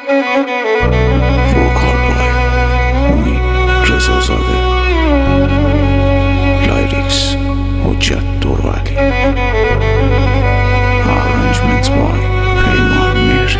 وکال بای امید رضازاده، لایریکس حجت دوروعلی، ارنجمنت بای پیمان مهری.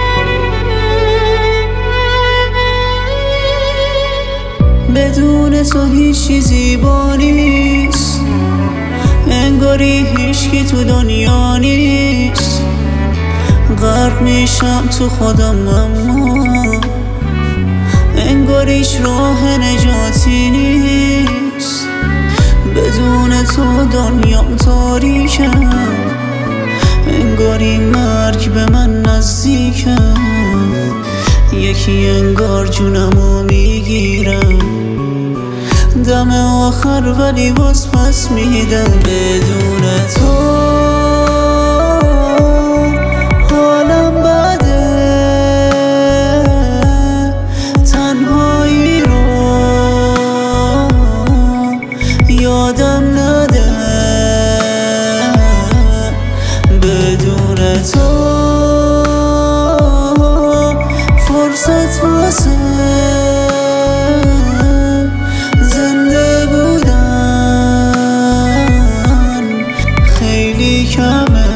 بدون تو هیچ چیزی زیبا نیست، انگاری هیچکی تو دنیا نیست. غرق میشم تو خودم اما انگار هیچ راه نجاتی نیست. بدون تو دنیام تاریکه، انگاری مرگ به من نزدیکه. یکی انگار جونمو میگیرم دم آخر، ولی باز پس میدم. بدون تو حالم بده، تنهایی رو یادم نده. بدون تو فرصت واسه زنده بودن خیلی کمه.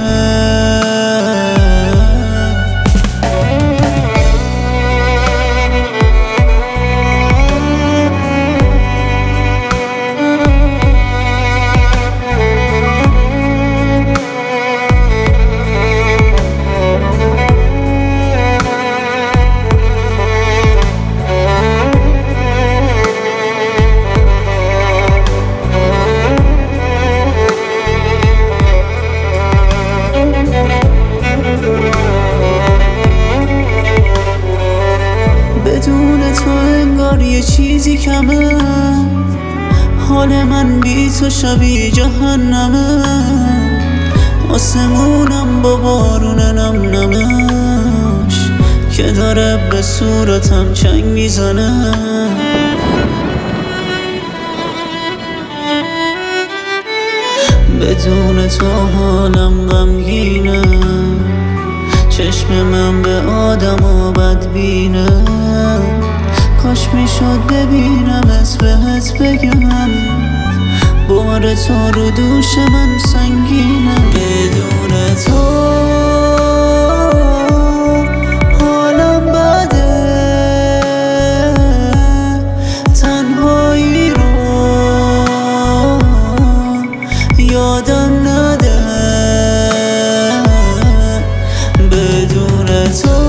بدون تو انگار یه چیزی کمه، حال من بی تو شبیه جهنمه. آسمونم با بارون نم نمش که داره به صورتم چنگ میزنه. بدون تو حالم غمگینه، چشم من به آدم و بدبینه. کاش میشد ببینمت بهت بگم، بار تو رو دوش من سنگینه. بدون تو حالم بده، تنهایی رو یادم نده. بدون تو